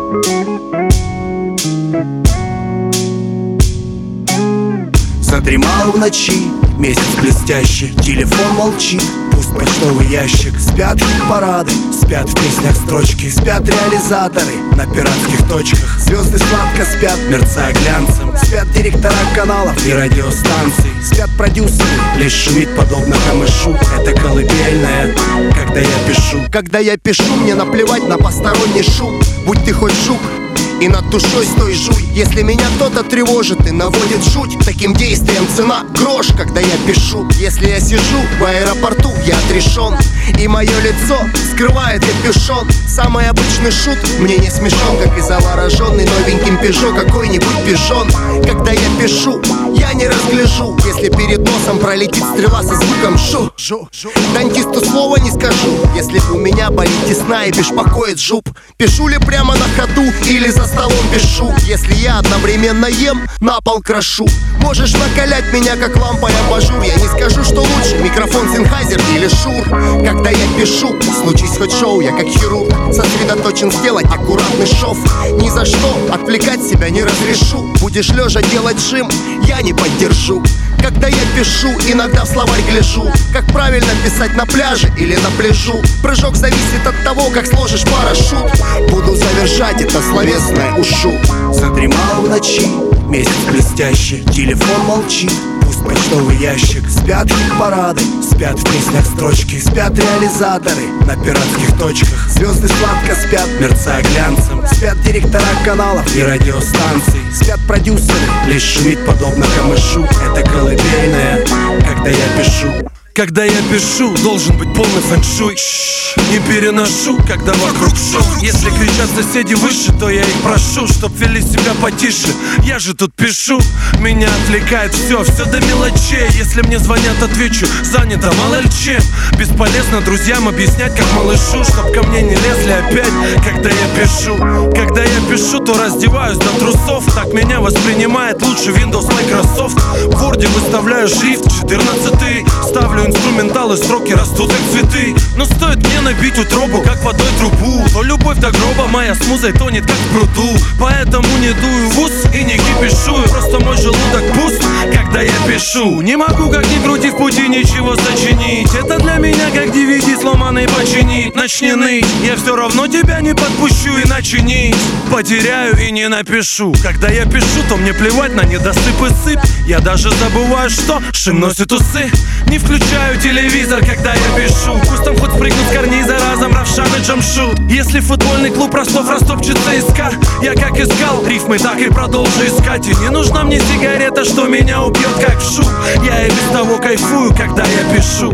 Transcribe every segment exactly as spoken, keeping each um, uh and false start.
Задремал в ночи, месяц блестящий, телефон молчит, пусть почтовый ящик. Спят хит-парады, спят в песнях строчки, спят реализаторы на пиратских точках. Звезды сладко спят, мерцая глянцем, спят директора каналов и радиостанций, спят продюсеры, лишь шумит подобно камышу. Это колыбельная, когда я пишу. Когда я пишу, мне наплевать на посторонний шум. Будь ты хоть жук, и над душой стой жуй. Если меня кто-то тревожит и наводит жуть, таким действием цена грош, когда я пишу. Если я сижу в аэропорту, я отрешен, и мое лицо скрывает капюшон. Самый обычный шут мне не смешон, как и завороженный новеньким пежо какой-нибудь пижон. Когда я пишу, я не разгляжу, если перед носом пролетит стрела со звуком шу. Дантисту слова не скажу, если у меня болит десна и беспокоит жуп. Пишу ли прямо на ходу или за столом пишу? Если я одновременно ем, на пол крошу. Можешь накалять меня, как лампой абажур, я не скажу, что лучше, микрофон Sennheiser или Шур. Когда я пишу, случись хоть шоу, я как хирург сосредоточен сделать аккуратный шов. Ни за что отвлекать себя не разрешу. Будешь лежа делать жим, я не поддержу. Когда я пишу, иногда в словарь гляжу, как правильно писать на пляже или на пляжу. Прыжок зависит от того, как сложишь парашют. Буду завершать это словесное ушу. Задремал в ночи, месяц блестящий, телефон молчит, пусть почтовый ящик. Спят хит-парады, спят в песнях строчки, спят реализаторы на пиратских точках. Звезды сладко спят, мерцая глянцем, спят директора каналов и радиостанций, спят продюсеры, лишь шумит подобно камышу. Это колыбельная, когда я пишу. Когда я пишу, должен быть полный фэншуй. Не переношу, когда вокруг шум. Если кричат соседи выше, то я их прошу, чтоб вели себя потише. Я же тут пишу, меня отвлекает все, все до мелочей. Если мне звонят, отвечу, занято мало ли чем. Бесполезно друзьям объяснять, как малышу, чтоб ко мне не лезли опять, когда я пишу. Когда я пишу, то раздеваюсь до трусов. Так меня воспринимает лучше Windows, Microsoft. В Word выставляю шрифт четырнадцатый, ставлю инструменталы, строки растут как цветы. Но стоит мне набить утробу, как водой трубу, то любовь до гроба моя с музой тонет, как в пруду. Поэтому не дую в ус и не кипишую, просто мой желудок пуст, когда я пишу. Не могу, как ни крути, в пути ничего сочинить. Это для меня как ди ви ди сломанный починить. Начни ныть, я все равно тебя не подпущу, иначе нить потеряю и не напишу. Когда я пишу, то мне плевать на недосып и сыпь. Я даже забываю, что шим носит усы. Не включаю телевизор, когда я пишу. Пусть там хоть спрыгнут с карниза разом Равшан и Джамшут. Если футбольный клуб Ростов растопчет ЦСКА, я как искал рифмы, так и продолжу искать. И не нужна мне сигарета, что меня убьет как в шут. Я и без того кайфую, когда я пишу.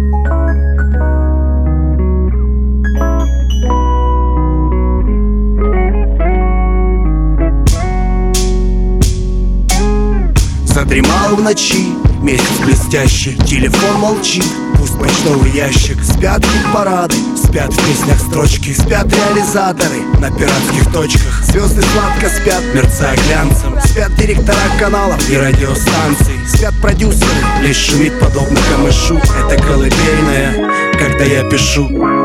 Задремал в ночи, месяц блестящий, телефон молчит, пусть почтовый ящик. Спят хит-парады, спят в песнях строчки, спят реализаторы на пиратских точках. Звезды сладко спят, мерцая глянцем, спят директора каналов и радиостанций, спят продюсеры, лишь шумит подобно камышу. Это колыбельная, когда я пишу.